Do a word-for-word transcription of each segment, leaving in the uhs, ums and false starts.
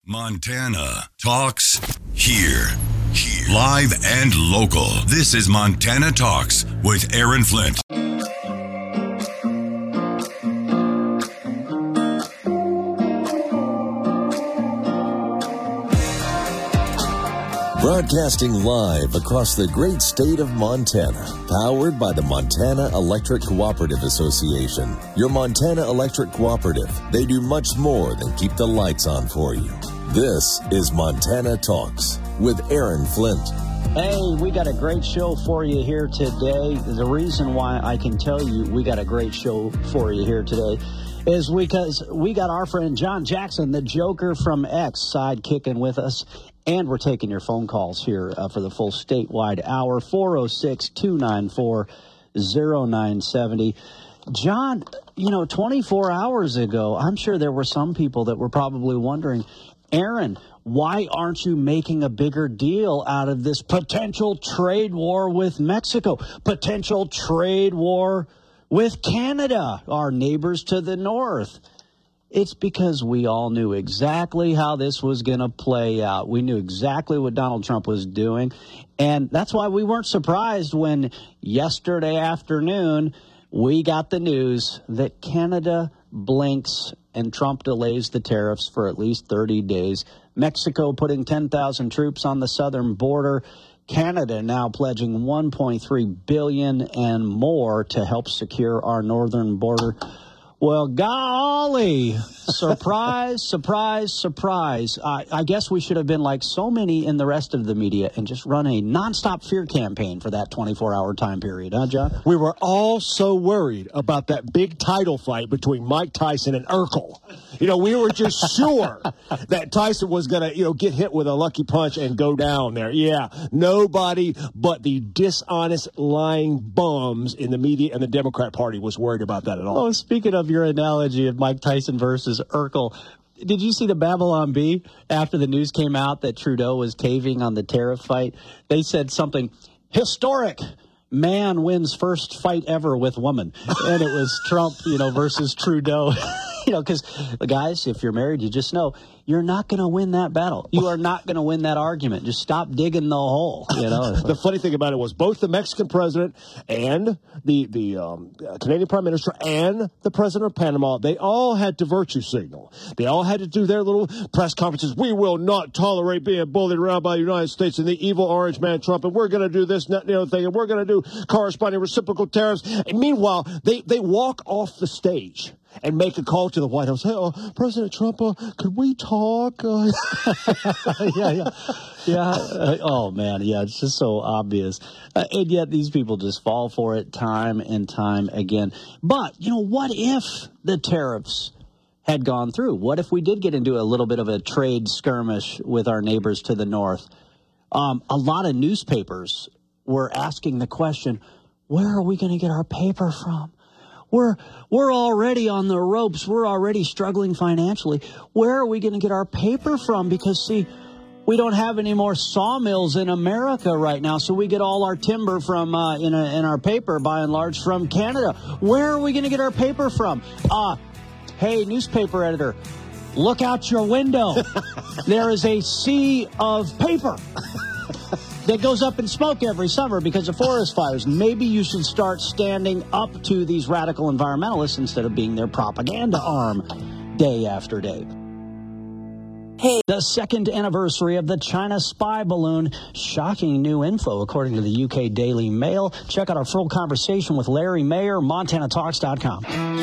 Montana Talks here. Here. Live and local. This is Montana Talks with Aaron Flint. Broadcasting live across the great state of Montana, powered by the Montana Electric Cooperative Association. Your Montana Electric Cooperative, they do much more than keep the lights on for you. This is Montana Talks with Aaron Flint. Hey, we got a great show for you here today. The reason why I can tell you we got a great show for you here today is because we got our friend John Jackson, the Joker from X, sidekicking with us. And we're taking your phone calls here uh, for the full statewide hour, four oh six, two nine four, oh nine seven oh. John, you know, twenty-four hours ago, I'm sure there were some people that were probably wondering, Aaron, why aren't you making a bigger deal out of this potential trade war with Mexico, potential trade war with Canada, our neighbors to the north? It's because we all knew exactly how this was going to play out. We knew exactly what Donald Trump was doing. And that's why we weren't surprised when yesterday afternoon we got the news that Canada blinks and Trump delays the tariffs for at least thirty days. Mexico putting ten thousand troops on the southern border. Canada now pledging one point three billion dollars and more to help secure our northern border. Well, golly, surprise, surprise, surprise. Uh, I guess we should have been like so many in the rest of the media and just run a nonstop fear campaign for that twenty-four hour time period, huh, John? We were all so worried about that big title fight between Mike Tyson and Urkel. You know, we were just sure that Tyson was going to, you know, get hit with a lucky punch and go down there. Yeah, nobody but the dishonest, lying bums in the media and the Democrat Party was worried about that at all. Oh, speaking of your analogy of Mike Tyson versus Urkel, did you see the Babylon Bee after the news came out that Trudeau was caving on the tariff fight? They said something historic. Man wins first fight ever with woman. And it was Trump, you know, versus Trudeau. You know, because, guys, if you're married, you just know you're not going to win that battle. You are not going to win that argument. Just stop digging the hole, you know. The funny thing about it was both the Mexican president and the, the um, Canadian prime minister and the president of Panama, they all had to virtue signal. They all had to do their little press conferences. We will not tolerate being bullied around by the United States and the evil orange man Trump, and we're going to do this and that and the other thing, and we're going to do corresponding reciprocal tariffs. And meanwhile, they, they walk off the stage and make a call to the White House. Hey, uh, President Trump, uh, could we talk? Uh, yeah, yeah, yeah. Uh, oh, man, yeah, it's just so obvious. Uh, and yet these people just fall for it time and time again. But, you know, what if the tariffs had gone through? What if we did get into a little bit of a trade skirmish with our neighbors to the north? Um, a lot of newspapers were asking the question, where are we going to get our paper from? We're we're already on the ropes. We're already struggling financially. Where are we going to get our paper from? Because, see, we don't have any more sawmills in America right now, so we get all our timber from uh, in, a, in our paper, by and large, from Canada. Where are we going to get our paper from? Uh, hey, newspaper editor, look out your window. There is a sea of paper that goes up in smoke every summer because of forest fires. Maybe you should start standing up to these radical environmentalists instead of being their propaganda arm day after day. Hey, the second anniversary of the China spy balloon. Shocking new info, according to the U K Daily Mail. Check out our full conversation with Larry Mayer, Montana Talks dot com.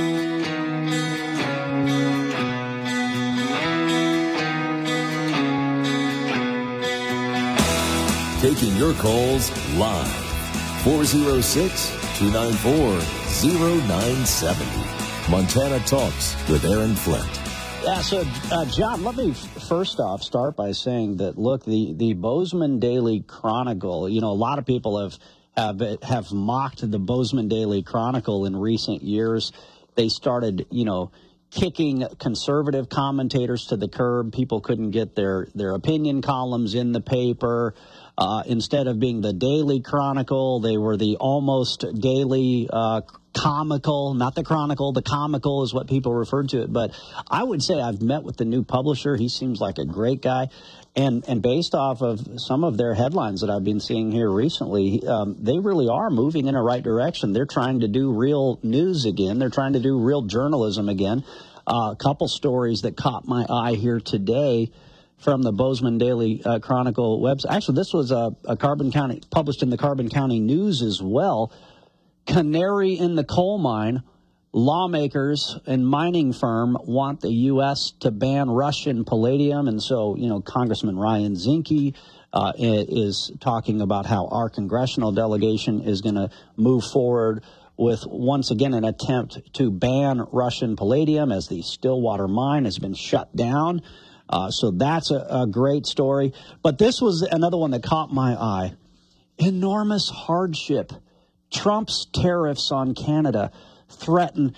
Taking your calls live. four oh six, two nine four, oh nine seven oh. Montana Talks with Aaron Flint. Yeah, so, uh, John, let me f- first off start by saying that, look, the, the Bozeman Daily Chronicle, you know, a lot of people have, have, have mocked the Bozeman Daily Chronicle in recent years. They started, you know, kicking conservative commentators to the curb. People couldn't get their, their opinion columns in the paper. Uh, instead of being the Daily Chronicle, they were the almost daily uh, comical, not the Chronicle, the comical is what people referred to it. But I would say I've met with the new publisher. He seems like a great guy. And and based off of some of their headlines that I've been seeing here recently, um, they really are moving in a right direction. They're trying to do real news again. They're trying to do real journalism again. Uh, a couple stories that caught my eye here today from the Bozeman Daily uh, Chronicle website. Actually, this was a, a Carbon County, published in the Carbon County News as well. Canary in the coal mine. Lawmakers and mining firm want the U S to ban Russian palladium. And so, you know, Congressman Ryan Zinke uh, is talking about how our congressional delegation is going to move forward with, once again, an attempt to ban Russian palladium as the Stillwater mine has been shut down. Uh, so that's a, a great story. But this was another one that caught my eye. Enormous hardship. Trump's tariffs on Canada threaten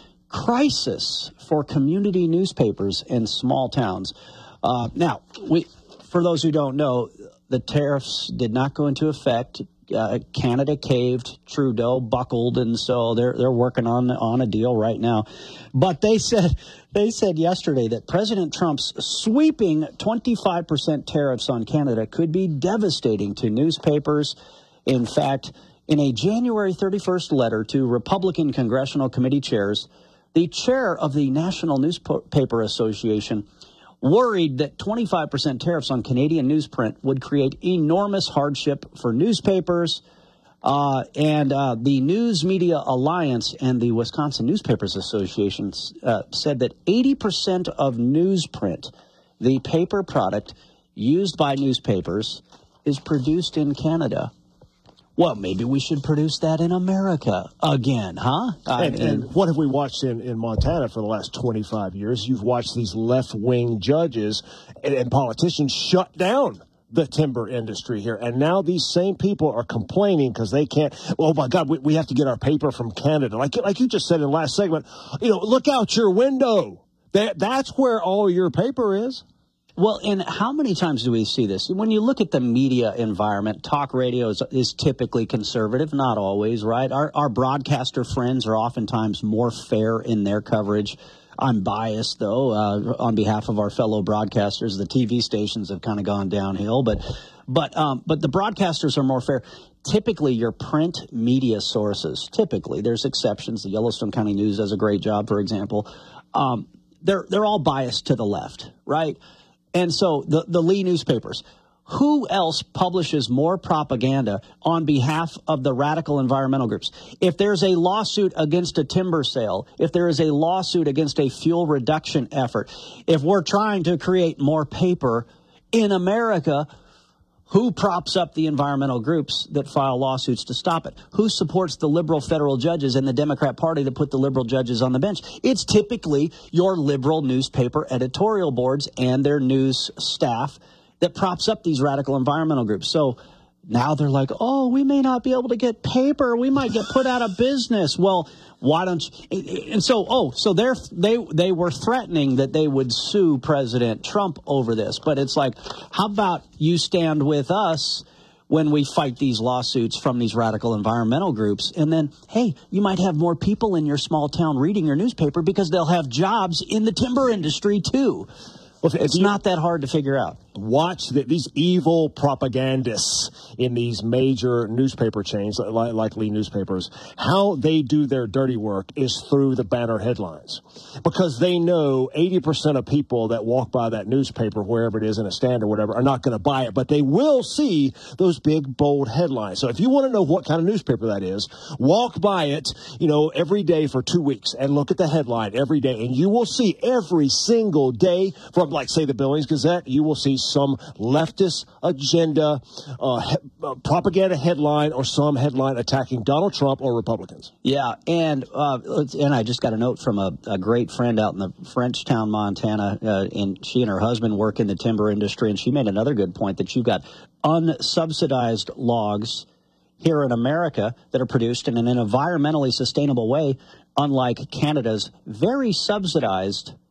crisis for community newspapers in small towns. Uh, now, we, for those who don't know, the tariffs did not go into effect. Uh, Canada caved, Trudeau buckled, and so they're they're working on on a deal right now. But they said they said yesterday that President Trump's sweeping twenty-five percent tariffs on Canada could be devastating to newspapers. In fact, in a January thirty-first letter to Republican congressional committee chairs, the chair of the National Newspaper Association worried that twenty-five percent tariffs on Canadian newsprint would create enormous hardship for newspapers. Uh, and uh, the News Media Alliance and the Wisconsin Newspapers Association uh, said that eighty percent of newsprint, the paper product used by newspapers, is produced in Canada. Well, maybe we should produce that in America again, huh? And, and what have we watched in, in Montana for the last twenty-five years? You've watched these left-wing judges and, and politicians shut down the timber industry here. And now these same people are complaining because they can't, oh, my God, we, we have to get our paper from Canada. Like, like you just said in the last segment, you know, look out your window. That, that's where all your paper is. Well, and how many times do we see this? When you look at the media environment, talk radio is, is typically conservative, not always, right? Our, our broadcaster friends are oftentimes more fair in their coverage. I'm biased, though, uh, on behalf of our fellow broadcasters. The T V stations have kind of gone downhill, but but um, but the broadcasters are more fair. Typically, your print media sources, typically, there's exceptions. The Yellowstone County News does a great job, for example. Um, they're they're all biased to the left, right? And so the, the Lee newspapers, who else publishes more propaganda on behalf of the radical environmental groups? If there's a lawsuit against a timber sale, if there is a lawsuit against a fuel reduction effort, if we're trying to create more paper in America, who props up the environmental groups that file lawsuits to stop it? Who supports the liberal federal judges and the Democrat Party that put the liberal judges on the bench? It's typically your liberal newspaper editorial boards and their news staff that props up these radical environmental groups. So now they're like, oh, we may not be able to get paper. We might get put out of business. Well, why don't you? And so, oh, so they're, they they were threatening that they would sue President Trump over this. But it's like, how about you stand with us when we fight these lawsuits from these radical environmental groups? And then, hey, you might have more people in your small town reading your newspaper because they'll have jobs in the timber industry, too. Well, it's not that hard to figure out. Watch the, these evil propagandists in these major newspaper chains, like, like Lee newspapers. How they do their dirty work is through the banner headlines, because they know eighty percent of people that walk by that newspaper, wherever it is in a stand or whatever, are not going to buy it, but they will see those big, bold headlines. So if you want to know what kind of newspaper that is, walk by it, you know, every day for two weeks and look at the headline every day, and you will see every single day from, like, say, the Billings Gazette, you will see some leftist agenda, uh, he, uh, propaganda headline, or some headline attacking Donald Trump or Republicans. Yeah, and uh, and I just got a note from a, a great friend out in the Frenchtown, Montana, uh, and she and her husband work in the timber industry, and she made another good point that you've got unsubsidized logs here in America that are produced in an environmentally sustainable way, unlike Canada's very subsidized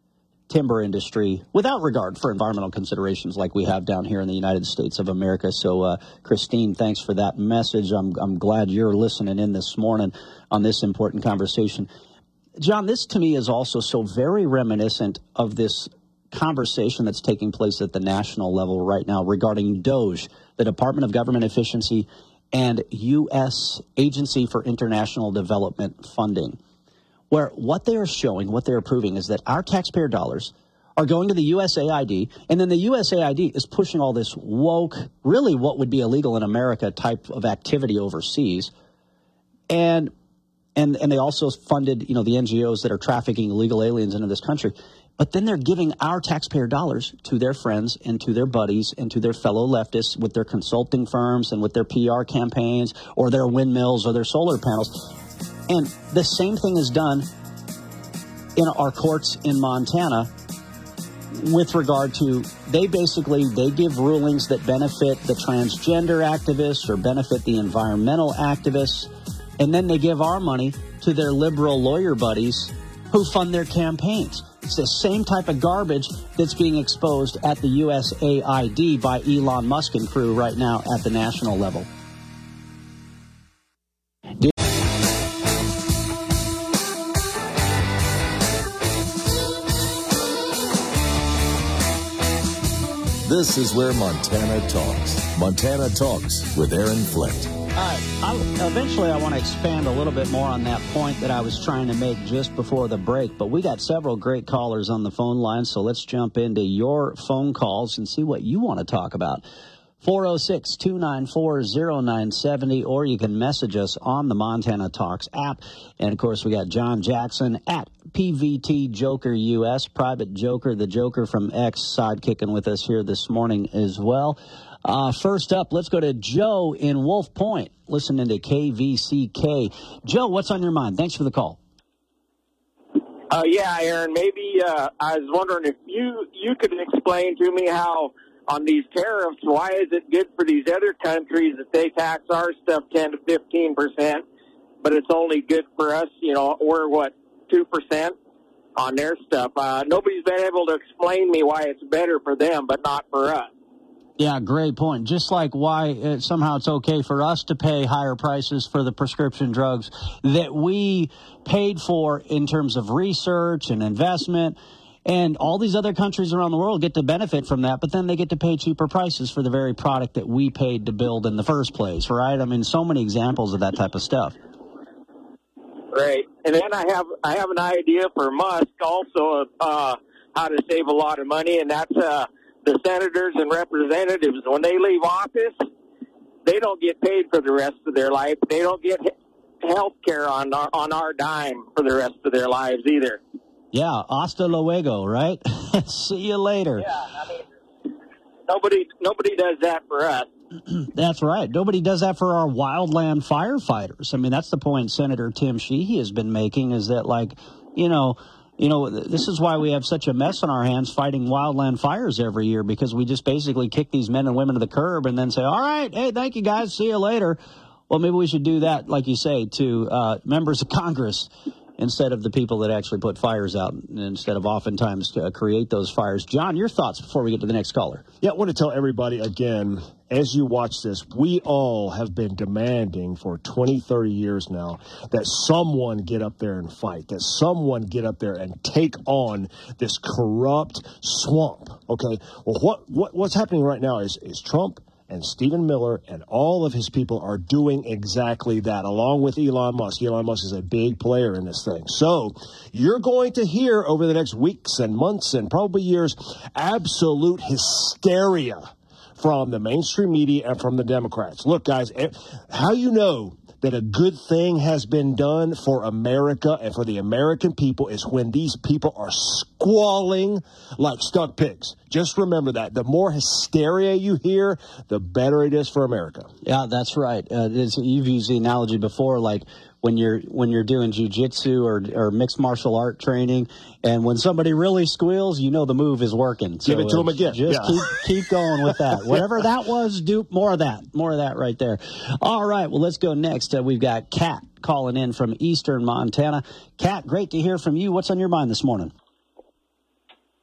timber industry without regard for environmental considerations like we have down here in the United States of America. So, uh, Christine, thanks for that message. I'm, I'm glad you're listening in this morning on this important conversation. John, this to me is also so very reminiscent of this conversation that's taking place at the national level right now regarding DOGE, the Department of Government Efficiency, and U S Agency for International Development Funding, where what they are showing, what they're proving is that our taxpayer dollars are going to the U S A I D, and then the U S A I D is pushing all this woke, really what would be illegal in America type of activity overseas. And and and they also funded, you know, the N G Os that are trafficking illegal aliens into this country. But then they're giving our taxpayer dollars to their friends and to their buddies and to their fellow leftists with their consulting firms and with their P R campaigns or their windmills or their solar panels. And the same thing is done in our courts in Montana with regard to, they basically, they give rulings that benefit the transgender activists or benefit the environmental activists, and then they give our money to their liberal lawyer buddies who fund their campaigns. It's the same type of garbage that's being exposed at the U S A I D by Elon Musk and crew right now at the national level. This is where Montana talks. Montana Talks with Aaron Flint. All right. I'll, eventually, I want to expand a little bit more on that point that I was trying to make just before the break. But we got several great callers on the phone line, so let's jump into your phone calls and see what you want to talk about. four oh six, two nine four, oh nine seven oh, or you can message us on the Montana Talks app. And, of course, we got John Jackson at P V T Joker U S, Private Joker, the Joker from X, sidekicking with us here this morning as well. Uh, first up, let's go to Joe in Wolf Point, listening to K V C K. Joe, what's on your mind? Thanks for the call. Uh, yeah, Aaron, maybe uh, I was wondering if you, you could explain to me how on these tariffs, why is it good for these other countries that they tax our stuff ten to fifteen percent, but it's only good for us, you know, we're what, two percent on their stuff? Uh, nobody's been able to explain me why it's better for them, but not for us. Yeah, great point. Just like why it, somehow it's okay for us to pay higher prices for the prescription drugs that we paid for in terms of research and investment. And all these other countries around the world get to benefit from that, but then they get to pay cheaper prices for the very product that we paid to build in the first place, right? I mean, so many examples of that type of stuff. Right. And then I have I have an idea for Musk also of uh, how to save a lot of money, and that's uh, the senators and representatives. When they leave office, they don't get paid for the rest of their life. They don't get health care on our, on our dime for the rest of their lives either. Yeah, hasta luego, right? See you later. Yeah, I mean, nobody, nobody does that for us. That's right. Nobody does that for our wildland firefighters. I mean, that's the point Senator Tim Sheehy has been making, is that, like, you know, you know, this is why we have such a mess on our hands fighting wildland fires every year, because we just basically kick these men and women to the curb and then say, all right, hey, thank you, guys, see you later. Well, maybe we should do that, like you say, to uh, members of Congress, instead of the people that actually put fires out, instead of oftentimes to create those fires. John, your thoughts before we get to the next caller. Yeah, I want to tell everybody again, as you watch this, we all have been demanding for twenty, thirty years now that someone get up there and fight, that someone get up there and take on this corrupt swamp, okay? Well, what, what what's happening right now is, is Trump and Stephen Miller and all of his people are doing exactly that, along with Elon Musk. Elon Musk is a big player in this thing. So you're going to hear over the next weeks and months and probably years absolute hysteria from the mainstream media and from the Democrats. Look, guys, how you know that a good thing has been done for America and for the American people is when these people are squalling like stuck pigs. Just remember that. The more hysteria you hear, the better it is for America. Yeah, that's right. Uh, you've used the analogy before, like when you're when you're doing jiu-jitsu or, or mixed martial art training, and when somebody really squeals, you know the move is working. So give it to them again. Just yeah. keep keep going with that. Whatever that was, do more of that. More of that right there. All right, well, let's go next. Uh, we've got Kat calling in from eastern Montana. Kat, great to hear from you. What's on your mind this morning?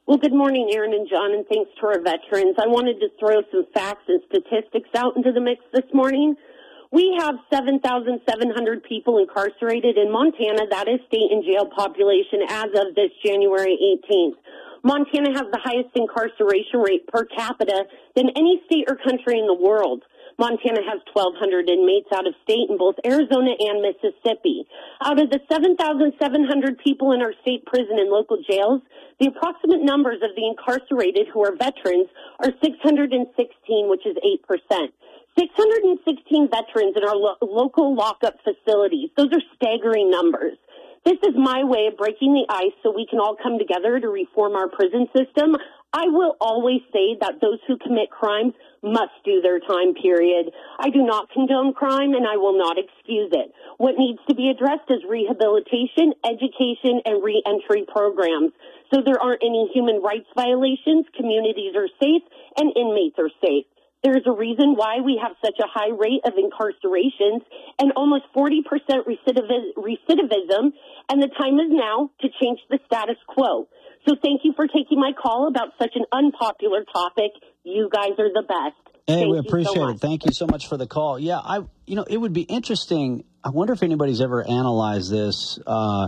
Well, good morning, Aaron and John, and thanks to our veterans. I wanted to throw some facts and statistics out into the mix this morning. We have seven thousand seven hundred people incarcerated in Montana. That is state and jail population as of this January eighteenth. Montana has the highest incarceration rate per capita than any state or country in the world. Montana has twelve hundred inmates out of state in both Arizona and Mississippi. Out of the seven thousand seven hundred people in our state prison and local jails, the approximate numbers of the incarcerated who are veterans are six hundred sixteen, which is eight percent. six hundred sixteen veterans in our lo- local lockup facilities. Those are staggering numbers. This is my way of breaking the ice so we can all come together to reform our prison system. I will always say that those who commit crimes must do their time, period. I do not condone crime, and I will not excuse it. What needs to be addressed is rehabilitation, education, and reentry programs. So there aren't any human rights violations, communities are safe, and inmates are safe. There's a reason why we have such a high rate of incarcerations and almost forty percent recidivis- recidivism, and the time is now to change the status quo. So thank you for taking my call about such an unpopular topic. You guys are the best. Hey, Thank we you appreciate so it. much. Thank you so much for the call. Yeah, I, you know, it would be interesting. I wonder if anybody's ever analyzed this uh,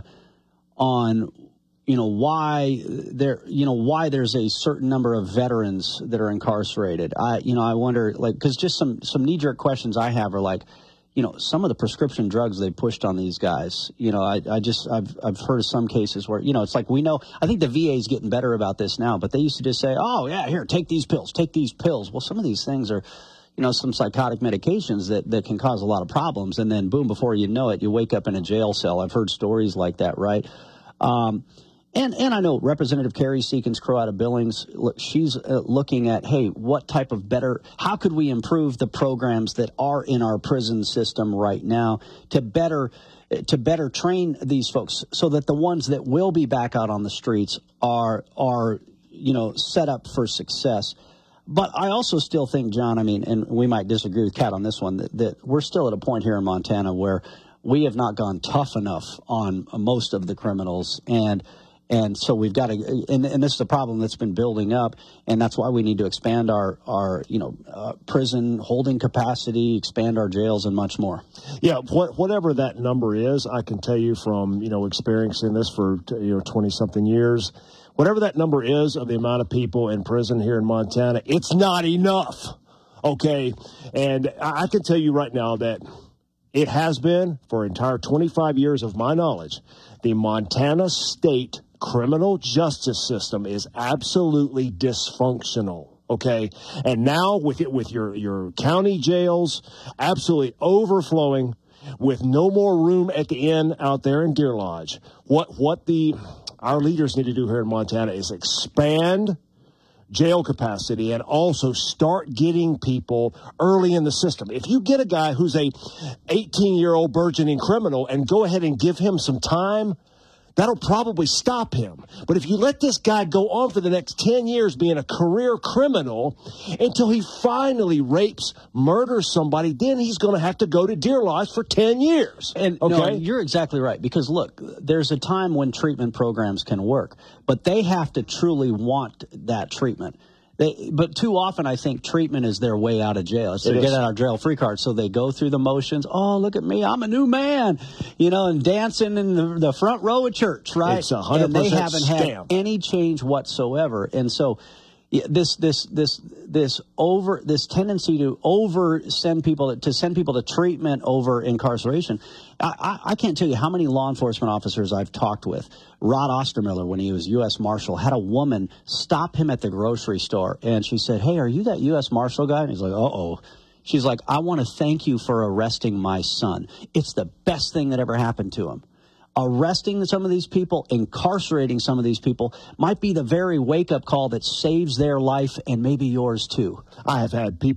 on, you know, why there, you know, why there's a certain number of veterans that are incarcerated. I, you know, I wonder, like, because just some some knee-jerk questions I have are like, you know, some of the prescription drugs they pushed on these guys. You know, I, I just I've I've heard of some cases where, you know, it's like we know. I think the V A is getting better about this now, but they used to just say, oh yeah, here, take these pills, take these pills. Well, some of these things are, you know, some psychotic medications that, that can cause a lot of problems, and then boom, before you know it, you wake up in a jail cell. I've heard stories like that, right? Um, And and I know Representative Carrie Seekins Crow out of Billings, look, she's uh, looking at, hey, what type of better, how could we improve the programs that are in our prison system right now to better to better train these folks so that the ones that will be back out on the streets are are you know set up for success. But I also still think, John, I mean, and we might disagree with Kat on this one, that, that we're still at a point here in Montana where we have not gone tough enough on most of the criminals. And And so we've got to, and, and this is a problem that's been building up, and that's why we need to expand our, our you know, uh, prison holding capacity, expand our jails, and much more. Yeah, what, whatever that number is, I can tell you from, you know, experiencing this for, you know, twenty-something years, whatever that number is of the amount of people in prison here in Montana, it's not enough, okay? And I, I can tell you right now that it has been, for entire twenty-five years of my knowledge, the Montana State criminal justice system is absolutely dysfunctional, okay? And now with it, with your, your county jails absolutely overflowing with no more room at the inn out there in Deer Lodge, what what the our leaders need to do here in Montana is expand jail capacity and also start getting people early in the system. If you get a guy who's a eighteen-year-old burgeoning criminal and go ahead and give him some time, that'll probably stop him. But if you let this guy go on for the next ten years being a career criminal until he finally rapes, murders somebody, then he's going to have to go to Deer Lodge for ten years. And okay? no, you're exactly right. Because, look, there's a time when treatment programs can work, but they have to truly want that treatment. They, but too often, I think treatment is their way out of jail. It's their get out of jail free card. So they go through the motions. Oh, look at me. I'm a new man, you know, and dancing in the, the front row of church, right? It's a hundred percent And they haven't scam. had any change whatsoever. And so yeah, this, this, this, this over, this tendency to over send people to send people to treatment over incarceration. I, I, I can't tell you how many law enforcement officers I've talked with. Rod Ostermiller, when he was U S Marshal, had a woman stop him at the grocery store, and she said, "Hey, are you that U S Marshal guy?" And he's like, "Uh-oh." She's like, "I want to thank you for arresting my son. It's the best thing that ever happened to him." Arresting some of these people, incarcerating some of these people might be the very wake-up call that saves their life and maybe yours too. I have had people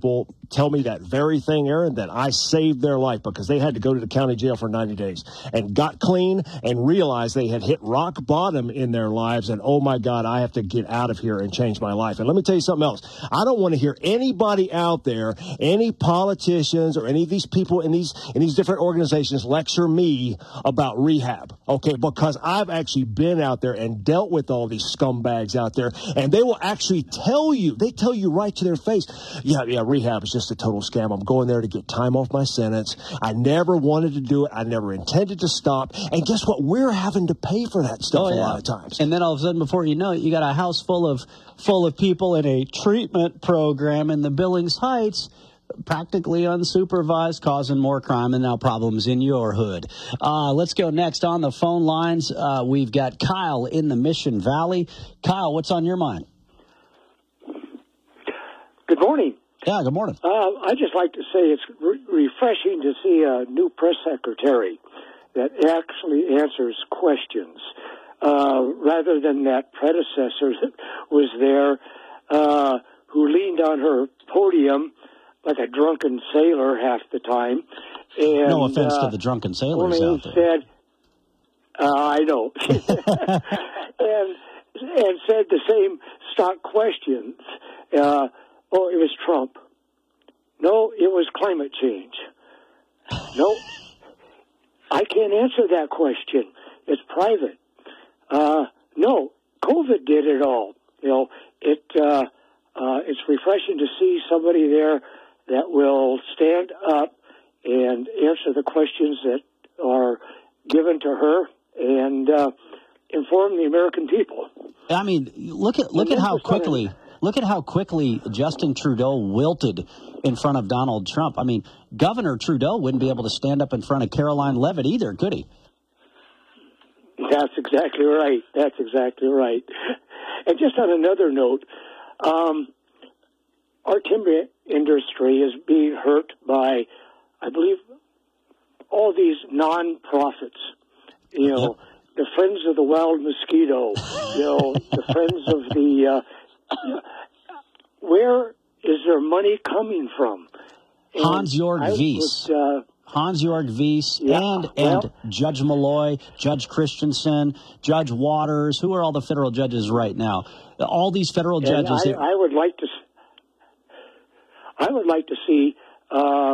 tell me that very thing, Aaron, that I saved their life because they had to go to the county jail for ninety days and got clean and realized they had hit rock bottom in their lives. And, oh, my God, I have to get out of here and change my life. And let me tell you something else. I don't want to hear anybody out there, any politicians or any of these people in these in these different organizations lecture me about rehab, okay, because I've actually been out there and dealt with all these scumbags out there, and they will actually tell you, they tell you right to their face, yeah, yeah, rehab is just a total scam. I'm going there to get time off my sentence. I never wanted to do it. I never intended to stop. And guess what? We're having to pay for that stuff oh, yeah. a lot of times. And then all of a sudden, before you know it, you got a house full of full of people in a treatment program in the Billings Heights, practically unsupervised, causing more crime and now problems in your hood. Uh, let's go next on the phone lines. Uh, we've got Kyle in the Mission Valley. Kyle, what's on your mind? Good morning. Yeah, good morning. Uh, I'd just like to say it's re- refreshing to see a new press secretary that actually answers questions uh, rather than that predecessor that was there uh, who leaned on her podium like a drunken sailor half the time. And, no offense uh, to the drunken sailors out there. Said, uh, I know. and, and said the same stock questions. Uh, oh, it was Trump. No, it was climate change. No, I can't answer that question. It's private. Uh, no, COVID did it all. You know, it, uh, uh, it's refreshing to see somebody there that will stand up and answer the questions that are given to her and uh, inform the American people. I mean, look at look at how quickly look at how quickly Justin Trudeau wilted in front of Donald Trump. I mean, Governor Trudeau wouldn't be able to stand up in front of Caroline Leavitt either, could he? That's exactly right. That's exactly right. And just on another note, um, our timber industry is being hurt by, I believe, all these non-profits. You know, the Friends of the Wild Mosquito, you know, the Friends of the... Uh, where is their money coming from? And Hans-Jörg Wyss. Would, uh, Hans-Jörg Wyss yeah, and, and well, Judge Malloy, Judge Christensen, Judge Waters. Who are all the federal judges right now? All these federal judges. I, I would like to... I would like to see uh,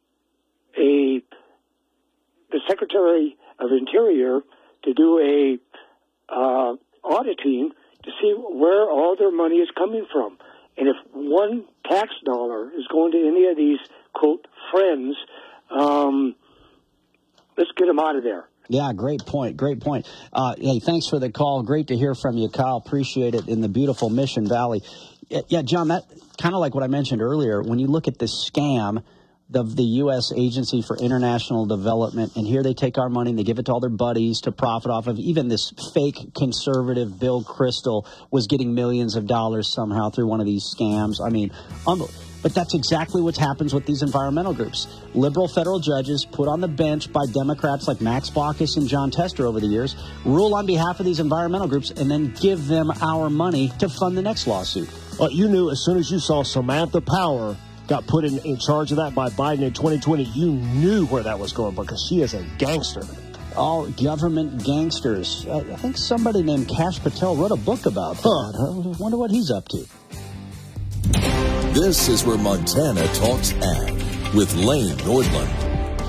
a the Secretary of Interior to do a uh, auditing to see where all their money is coming from. And if one tax dollar is going to any of these, quote, friends, um, let's get them out of there. Yeah, great point. Great point. Uh, hey, thanks for the call. Great to hear from you, Kyle. Appreciate it in the beautiful Mission Valley. Yeah, John, that kind of like what I mentioned earlier. When you look at this scam of the U S Agency for International Development, and here they take our money and they give it to all their buddies to profit off of. Even this fake conservative Bill Kristol was getting millions of dollars somehow through one of these scams. I mean, unbelievable. But that's exactly what happens with these environmental groups. Liberal federal judges put on the bench by Democrats like Max Baucus and John Tester over the years, rule on behalf of these environmental groups, and then give them our money to fund the next lawsuit. Well, you knew as soon as you saw Samantha Power got put in, in charge of that by Biden in twenty twenty, you knew where that was going because she is a gangster. All government gangsters. I, I think somebody named Kash Patel wrote a book about that. Huh. I wonder what he's up to. This is where Montana Talks Ag with Lane Nordlund.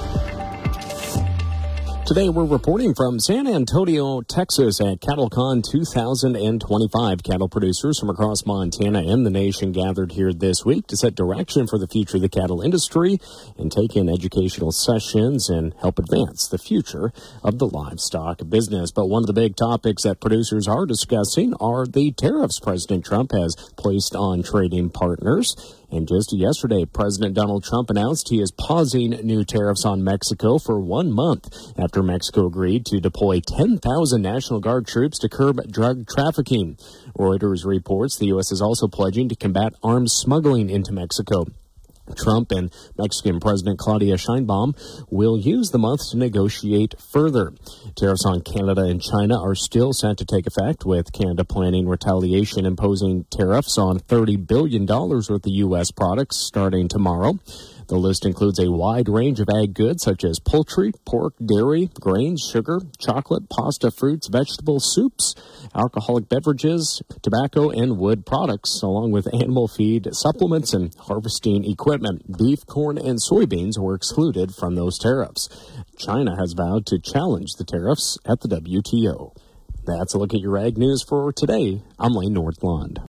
Today we're reporting from San Antonio, Texas at CattleCon two thousand twenty-five. Cattle producers from across Montana and the nation gathered here this week to set direction for the future of the cattle industry and take in educational sessions and help advance the future of the livestock business. But one of the big topics that producers are discussing are the tariffs President Trump has placed on trading partners. And just yesterday, President Donald Trump announced he is pausing new tariffs on Mexico for one month after Mexico agreed to deploy ten thousand National Guard troops to curb drug trafficking. Reuters reports the U S is also pledging to combat arms smuggling into Mexico. Trump and Mexican President Claudia Sheinbaum will use the month to negotiate further. Tariffs on Canada and China are still set to take effect, with Canada planning retaliation, imposing tariffs on thirty billion dollars worth of U S products starting tomorrow. The list includes a wide range of ag goods such as poultry, pork, dairy, grains, sugar, chocolate, pasta, fruits, vegetables, soups, alcoholic beverages, tobacco, and wood products, along with animal feed, supplements, and harvesting equipment. Beef, corn, and soybeans were excluded from those tariffs. China has vowed to challenge the tariffs at the W T O. That's a look at your ag news for today. I'm Lane Northland.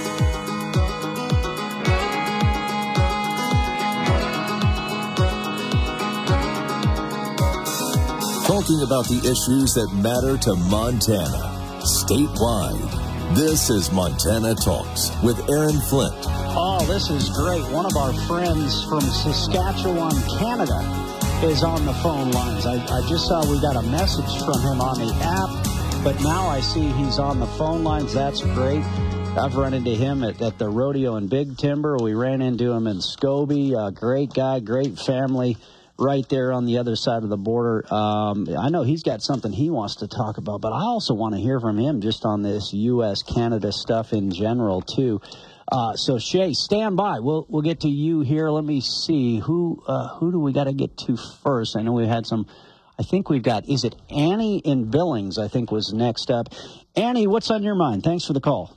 Talking about the issues that matter to Montana, statewide. This is Montana Talks with Aaron Flint. Oh, this is great. One of our friends from Saskatchewan, Canada, is on the phone lines. I, I just saw we got a message from him on the app, but now I see he's on the phone lines. That's great. I've run into him at, at the rodeo in Big Timber. We ran into him in Scobie. Uh, great guy, great family. Right there on the other side of the border. Um, I know he's got something he wants to talk about, but I also want to hear from him just on this U S Canada stuff in general, too. Uh, so, Shay, stand by. We'll we'll get to you here. Let me see. Who uh, who do we got to get to first? I know we had some. I think we've got, is it Annie in Billings, I think was next up. Annie, what's on your mind? Thanks for the call.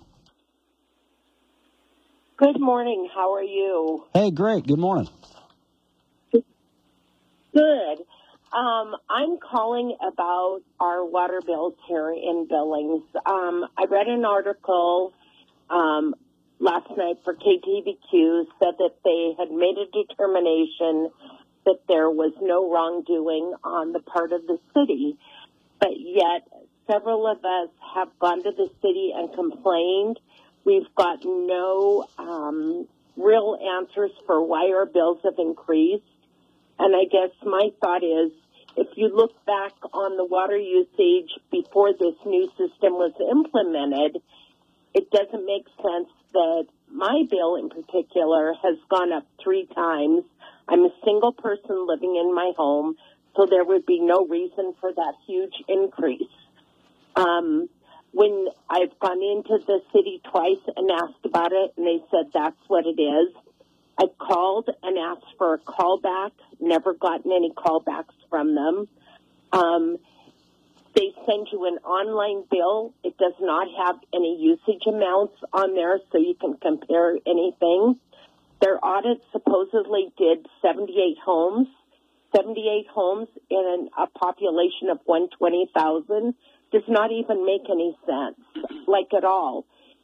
Good morning. How are you? Hey, great. Good morning. Good. Um, I'm calling about our water bills here in Billings. Um, I read an article um, last night for K T V Q, said that they had made a determination that there was no wrongdoing on the part of the city, but yet several of us have gone to the city and complained. We've got no um, real answers for why our bills have increased. And I guess my thought is, if you look back on the water usage before this new system was implemented, it doesn't make sense that my bill in particular has gone up three times. I'm a single person living in my home, so there would be no reason for that huge increase. Um, when I've gone into the city twice and asked about it, and they said that's what it is. I called and asked for a callback, never gotten any callbacks from them. Um, they send you an online bill. It does not have any usage amounts on there, so you can compare anything. Their audit supposedly did seventy-eight homes. seventy-eight homes in a population of one hundred twenty thousand does not even make any sense, like at all.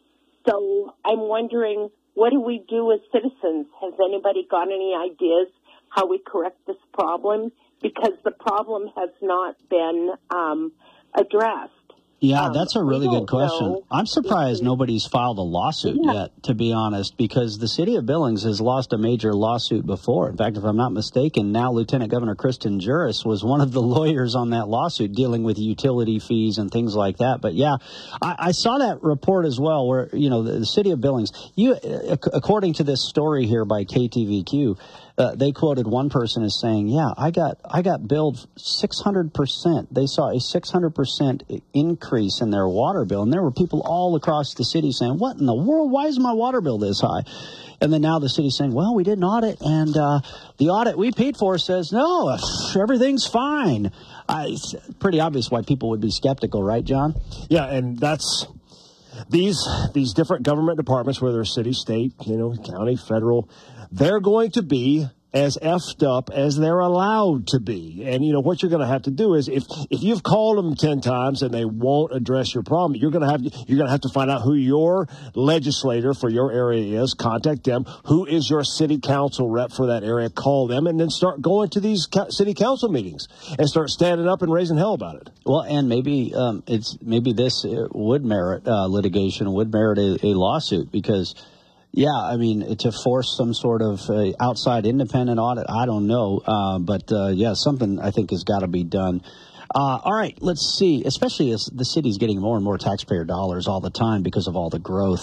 So I'm wondering, what do we do as citizens? Has anybody got any ideas how we correct this problem? Because the problem has not been um, addressed. Yeah, Um, that's a really we good don't question. know. I'm surprised nobody's filed a lawsuit Yeah. yet, to be honest, because the city of Billings has lost a major lawsuit before. In fact, if I'm not mistaken, now Lieutenant Governor Kristen Juris was one of the lawyers on that lawsuit dealing with utility fees and things like that. But yeah, I, I saw that report as well where, you know, the, the city of Billings, you, according to this story here by K T V Q, Uh, they quoted one person as saying, yeah, I got I got billed six hundred percent. They saw a six hundred percent increase in their water bill. And there were people all across the city saying, what in the world? Why is my water bill this high? And then now the city's saying, well, we did an audit, and uh, the audit we paid for says, no, everything's fine. Uh, it's pretty obvious why people would be skeptical, right, John? Yeah, and that's these these different government departments, whether city, state, you know, county, federal, they're going to be as effed up as they're allowed to be. And, you know, what you're going to have to do is if if you've called them ten times and they won't address your problem, you're going to have you're going to have to find out who your legislator for your area is, contact them, who is your city council rep for that area, call them, and then start going to these city council meetings and start standing up and raising hell about it. Well, and maybe um, it's maybe this would merit uh, litigation, would merit a, a lawsuit because, yeah, I mean, to force some sort of uh, outside independent audit, I don't know. Uh, but, uh, yeah, something I think has got to be done. Uh, all right, let's see, especially as the city's getting more and more taxpayer dollars all the time because of all the growth.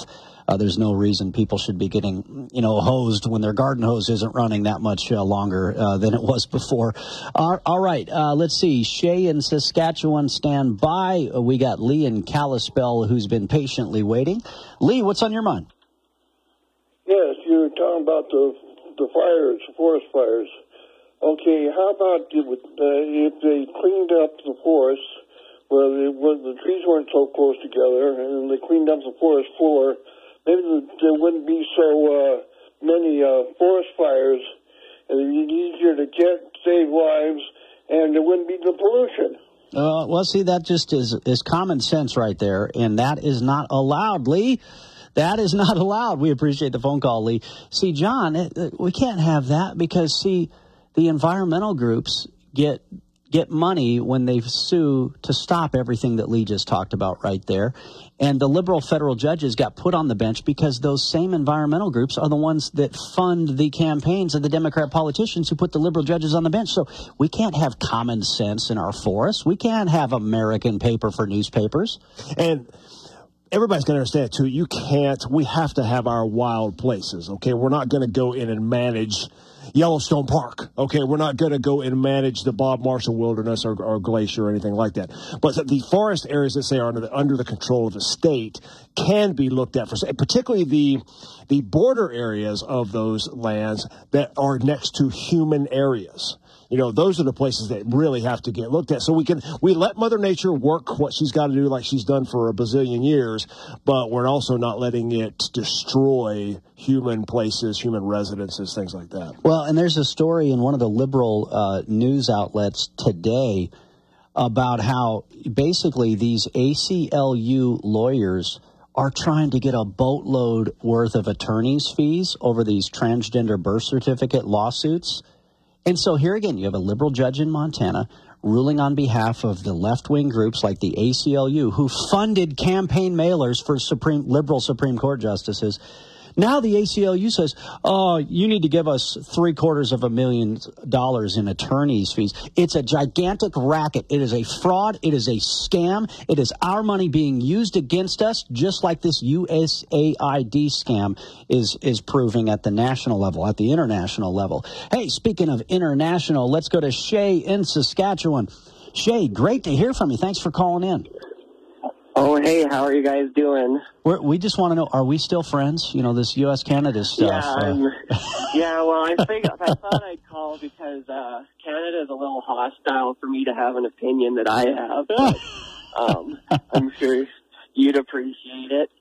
uh, there's no reason people should be getting, you know, hosed when their garden hose isn't running that much uh, longer uh, than it was before. Uh, all right, uh, let's see. Shay in Saskatchewan, stand by. Uh, we got Lee in Kalispell, who's been patiently waiting. Lee, what's on your mind? Yes, you were talking about the the fires, forest fires. Okay, how about if, uh, if they cleaned up the forest where, they, where the trees weren't so close together, and they cleaned up the forest floor, maybe the, there wouldn't be so uh, many uh, forest fires, and it'd be easier to get save lives, and there wouldn't be the pollution. Uh, well, see, that just is, is common sense right there, and that is not allowed, Lee. That is not allowed. We appreciate the phone call, Lee. See, John, it, it, we can't have that because, see, the environmental groups get get money when they sue to stop everything that Lee just talked about right there. And the liberal federal judges got put on the bench because those same environmental groups are the ones that fund the campaigns of the Democrat politicians who put the liberal judges on the bench. So we can't have common sense in our forests. We can't have American paper for newspapers. And everybody's going to understand, too, you can't, we have to have our wild places, okay? We're not going to go in and manage Yellowstone Park, okay? We're not going to go and manage the Bob Marshall Wilderness or, or Glacier or anything like that. But the forest areas that say are under the, under the control of the state can be looked at, for, particularly the the border areas of those lands that are next to human areas. You know, those are the places that really have to get looked at. So we can we let Mother Nature work what she's got to do like she's done for a bazillion years, but we're also not letting it destroy human places, human residences, things like that. Well, and there's a story in one of the liberal uh, news outlets today about how basically these A C L U lawyers are trying to get a boatload worth of attorney's fees over these transgender birth certificate lawsuits. And so here again, you have a liberal judge in Montana ruling on behalf of the left-wing groups like the A C L U who funded campaign mailers for Supreme liberal Supreme Court justices. Now the A C L U says, oh, you need to give us three quarters of a million dollars in attorney's fees. It's a gigantic racket. It is a fraud. It is a scam. It is our money being used against us, just like this U S A I D scam is, is proving at the national level, at the international level. Hey, speaking of international, let's go to Shay in Saskatchewan. Shay, great to hear from you. Thanks for calling in. Oh, hey, how are you guys doing? We're, we just want to know, are we still friends? You know, this U S Canada stuff. Yeah, uh, yeah well, I figured, I thought I'd call because uh, Canada is a little hostile for me to have an opinion that I have. But, um, I'm sure you'd appreciate it.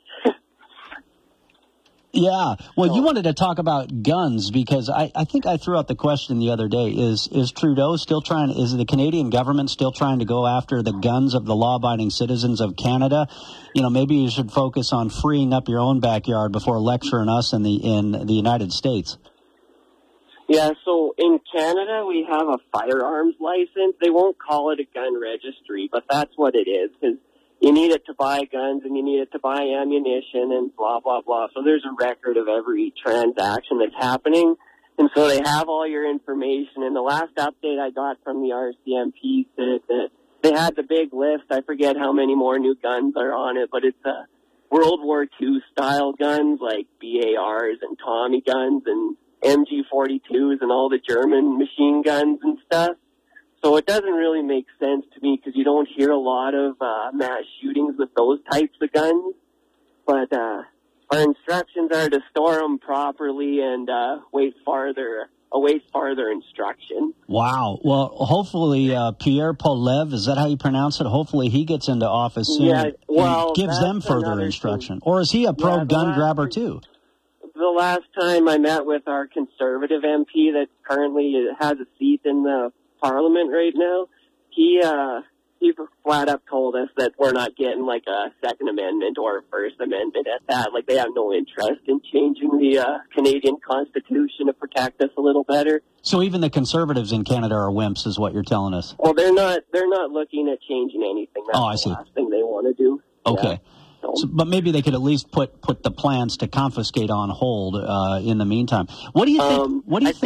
Yeah. Well, you wanted to talk about guns because I, I think I threw out the question the other day. Is is Trudeau still trying, is the Canadian government still trying to go after the guns of the law-abiding citizens of Canada? You know, maybe you should focus on freeing up your own backyard before lecturing us in the in the United States. Yeah, so in Canada, we have a firearms license. They won't call it a gun registry, but that's what it is. 'Cause you need it to buy guns and you need it to buy ammunition and blah, blah, blah. So there's a record of every transaction that's happening. And so they have all your information. And the last update I got from the R C M P said that they had the big list. I forget how many more new guns are on it, but it's a World War Two style guns like B A Rs and Tommy guns and M G forty-twos and all the German machine guns and stuff. So it doesn't really make sense to me because you don't hear a lot of uh, mass shootings with those types of guns. But uh, our instructions are to store them properly and uh, wait farther, await farther instruction. Wow. Well, hopefully uh, Pierre Poilievre, is that how you pronounce it? Hopefully he gets into office soon yeah, well, and gives them further instruction. Thing. Or is he a pro-gun yeah, grabber too? The last time I met with our conservative M P that currently has a seat in the Parliament right now, he uh, he flat up told us that we're not getting like a Second Amendment or a First Amendment at that. Like they have no interest in changing the uh, Canadian Constitution to protect us a little better. So even the conservatives in Canada are wimps, is what you're telling us? Well, they're not. They're not looking at changing anything. That's oh, I the see. last thing they want to do. Okay. Yeah. So, but maybe they could at least put, put the plans to confiscate on hold uh, in the meantime. What do you think? Um, what do you I think? think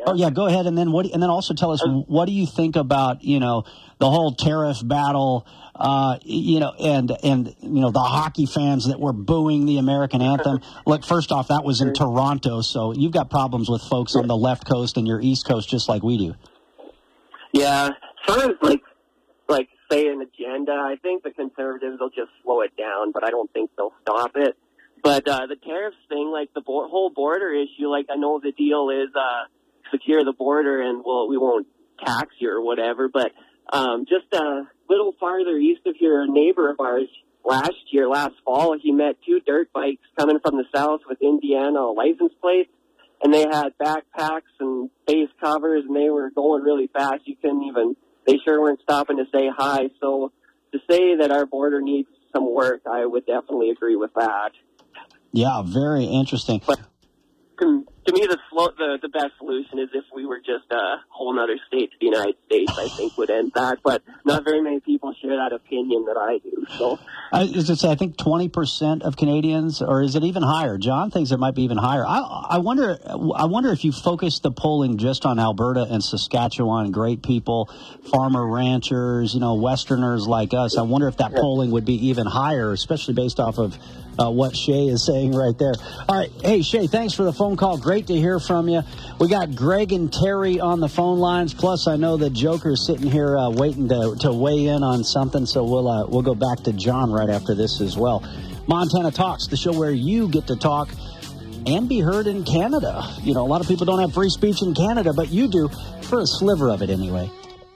Oh yeah, go ahead, and then what? And then also tell us what do you think about you know the whole tariff battle, uh, you know, and and you know the hockey fans that were booing the American anthem. Look, first off, that was in Toronto, so you've got problems with folks on the left coast and your east coast just like we do. Yeah, as far as like like say an agenda, I think the conservatives will just slow it down, but I don't think they'll stop it. But uh, the tariffs thing, like the bo- whole border issue, like I know the deal is uh, secure the border and we'll, we won't tax you or whatever, but um, just a little farther east of here, a neighbor of ours last year, last fall, he met two dirt bikes coming from the south with Indiana license plates, and they had backpacks and face covers, and they were going really fast. You couldn't even, they sure weren't stopping to say hi. So to say that our border needs some work, I would definitely agree with that. Yeah, very interesting. But to, to me, the, the the best solution is if we were just a whole other state to the United States, I think would end that. But not very many people share that opinion that I do. So, I, as I say, I think twenty percent of Canadians, or is it even higher? John thinks it might be even higher. I, I wonder. I wonder if you focus the polling just on Alberta and Saskatchewan, great people, farmer ranchers, you know, Westerners like us. I wonder if that polling would be even higher, especially based off of Uh, what Shay is saying right there. All right. Hey, Shay, thanks for the phone call. Great to hear from you. We got Greg and Terry on the phone lines. Plus, I know the Joker's sitting here uh, waiting to, to weigh in on something. So we'll uh, we'll go back to John right after this as well. Montana Talks, the show where you get to talk and be heard in Canada. You know, a lot of people don't have free speech in Canada, but you do, for a sliver of it anyway.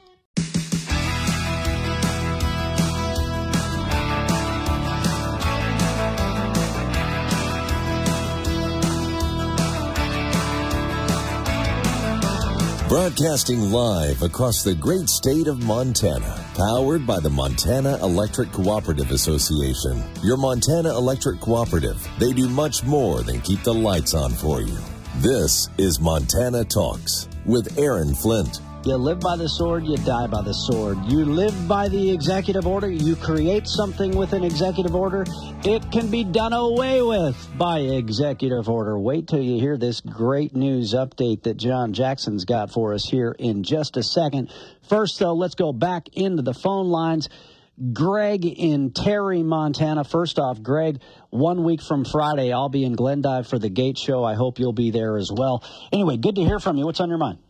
Broadcasting live across the great state of Montana, powered by the Montana Electric Cooperative Association. Your Montana Electric Cooperative, they do much more than keep the lights on for you. This is Montana Talks with Aaron Flint. You live by the sword, you die by the sword. You live by the executive order, you create something with an executive order, it can be done away with by executive order. Wait till you hear this great news update that John Jackson's got for us here in just a second. First, though, let's go back into the phone lines. Greg in Terry, Montana. First off, Greg, one week from Friday, I'll be in Glendive for the Gate Show. I hope you'll be there as well. Anyway, good to hear from you. What's on your mind?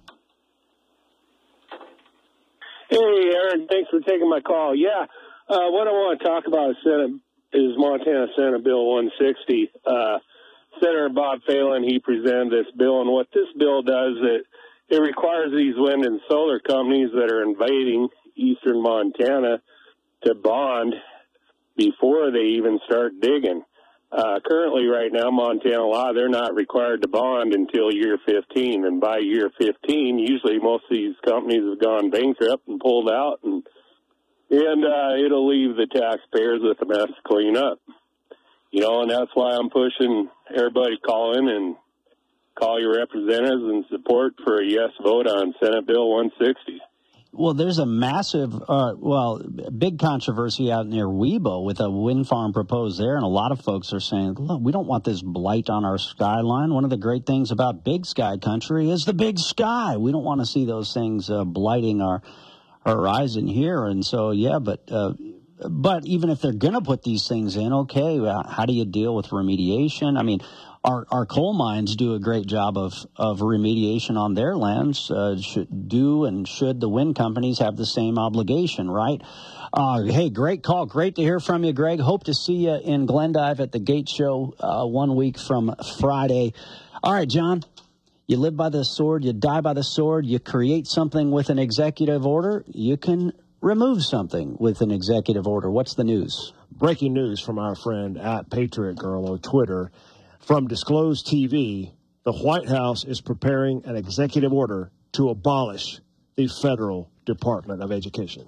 Hey, Aaron, thanks for taking my call. Yeah, uh, what I want to talk about is, Senate, is Montana Senate Bill one sixty. Uh, Senator Bob Phelan, he presented this bill, and what this bill does, it, it requires these wind and solar companies that are invading eastern Montana to bond before they even start digging. Uh, currently, right now, Montana law, they're not required to bond until year fifteen. And by year fifteen, usually most of these companies have gone bankrupt and pulled out, and and uh, it'll leave the taxpayers with a mess to clean up. You know, and that's why I'm pushing everybody call in and call your representatives and support for a yes vote on Senate Bill one sixty. Well, there's a massive, uh, well, big controversy out near Webo with a wind farm proposed there, and a lot of folks are saying, look, we don't want this blight on our skyline. One of the great things about big sky country is the big sky. We don't want to see those things uh, blighting our horizon here. And so, yeah, but uh, but even if they're going to put these things in, okay, how do you deal with remediation? I mean, Our, our coal mines do a great job of, of remediation on their lands. Uh, should do and should the wind companies have the same obligation, right? Uh, hey, great call. Great to hear from you, Greg. Hope to see you in Glendive at the Gate Show uh, one week from Friday. All right, John, you live by the sword, you die by the sword, you create something with an executive order, you can remove something with an executive order. What's the news? Breaking news from our friend at Patriot Girl on Twitter. From Disclosed T V, the White House is preparing an executive order to abolish the Federal Department of Education.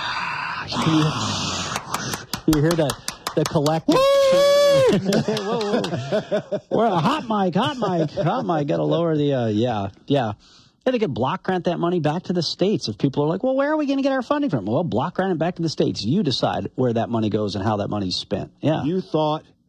Can you, you hear the, the collective? whoa, whoa. We're a hot mic, hot mic, hot mic. Got to lower the, uh, yeah, yeah. Yeah, they could block grant that money back to the states. If people are like, well, where are we going to get our funding from? Well, block grant it back to the states. You decide where that money goes and how that money's spent. Yeah. You thought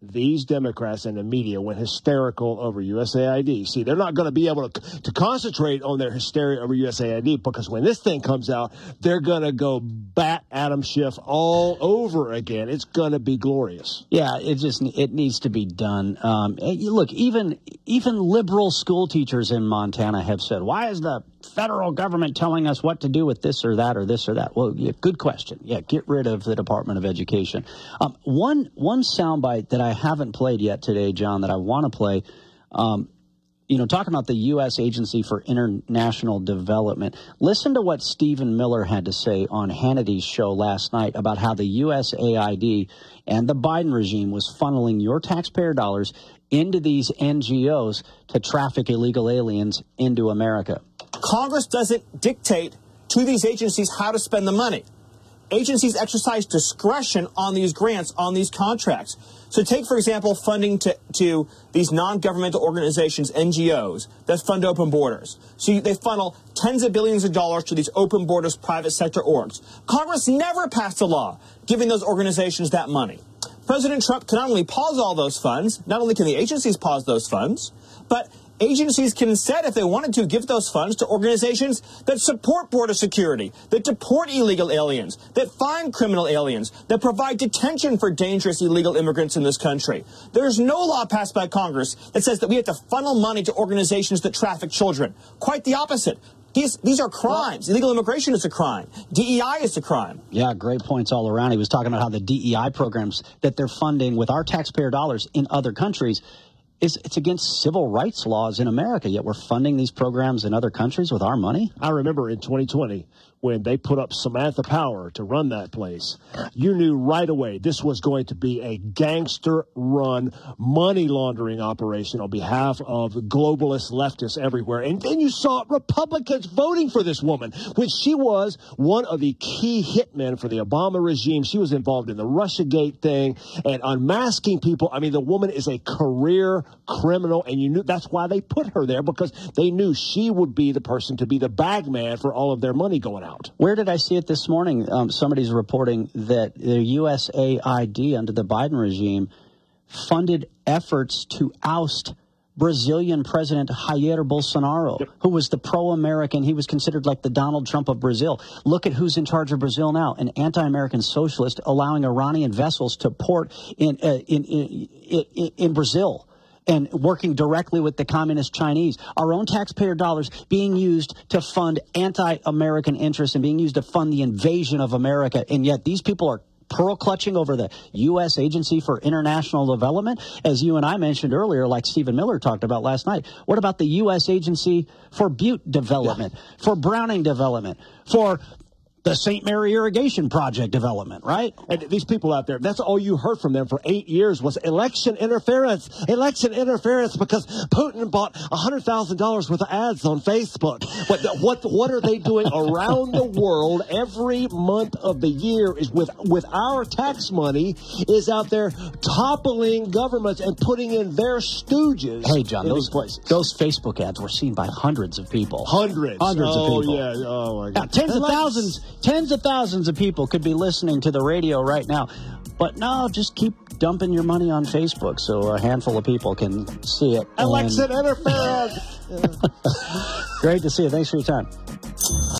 these Democrats and the media went hysterical over U S A I D. See, they're not going to be able to, to concentrate on their hysteria over U S A I D because when this thing comes out, they're going to go bat Adam Schiff all over again. It's going to be glorious. Yeah, it just it needs to be done. Um, look, even even liberal school teachers in Montana have said, why is the federal government telling us what to do with this or that or this or that? Well, yeah, good question. Yeah, get rid of the Department of Education. Um, one one soundbite that I haven't played yet today, John, that I want to play, um, you know, talking about the U S Agency for International Development. Listen to what Stephen Miller had to say on Hannity's show last night about how the U S A I D and the Biden regime was funneling your taxpayer dollars into these N G Os to traffic illegal aliens into America. Congress doesn't dictate to these agencies how to spend the money. Agencies exercise discretion on these grants, on these contracts. So take, for example, funding to, to these non-governmental organizations, N G Os, that fund open borders. So you, they funnel tens of billions of dollars to these open borders private sector orgs. Congress never passed a law giving those organizations that money. President Trump can not only pause all those funds, not only can the agencies pause those funds, but agencies can instead, if they wanted to, give those funds to organizations that support border security, that deport illegal aliens, that find criminal aliens, that provide detention for dangerous illegal immigrants in this country. There's no law passed by Congress that says that we have to funnel money to organizations that traffic children. Quite the opposite. These, these are crimes. Illegal immigration is a crime. D E I is a crime. Yeah, great points all around. He was talking about how the D E I programs that they're funding with our taxpayer dollars in other countries is it's against civil rights laws in America, yet we're funding these programs in other countries with our money? I remember in twenty twenty when they put up Samantha Power to run that place, you knew right away this was going to be a gangster-run money laundering operation on behalf of globalist leftists everywhere. And then you saw Republicans voting for this woman, which she was one of the key hitmen for the Obama regime. She was involved in the Russiagate thing and unmasking people. I mean, the woman is a career criminal, and you knew that's why they put her there, because they knew she would be the person to be the bag man for all of their money going out. Where did I see it this morning? Um, somebody's reporting that the U S A I D under the Biden regime funded efforts to oust Brazilian President Jair Bolsonaro, yep. who was the pro-American. He was considered like the Donald Trump of Brazil. Look at who's in charge of Brazil now, an anti-American socialist allowing Iranian vessels to port in, uh, in, in, in, in Brazil. And working directly with the communist Chinese. Our own taxpayer dollars being used to fund anti-American interests and being used to fund the invasion of America. And yet these people are pearl clutching over the U S Agency for International Development, as you and I mentioned earlier, like Stephen Miller talked about last night. What about the U S Agency for Butte Development, yeah. for Browning Development, for the Saint Mary Irrigation Project development, right? And these people out there, that's all you heard from them for eight years was election interference. Election interference because Putin bought one hundred thousand dollars worth of ads on Facebook. But what what are they doing around the world every month of the year is with, with our tax money is out there toppling governments and putting in their stooges. Hey, John, those places. Those Facebook ads were seen by hundreds of people. Hundreds. Hundreds oh, of people. Yeah. Oh, my God. Now, tens of like, thousands. Tens of thousands of people could be listening to the radio right now. But no, just keep dumping your money on Facebook so a handful of people can see it. Election interference. Great to see you. Thanks for your time.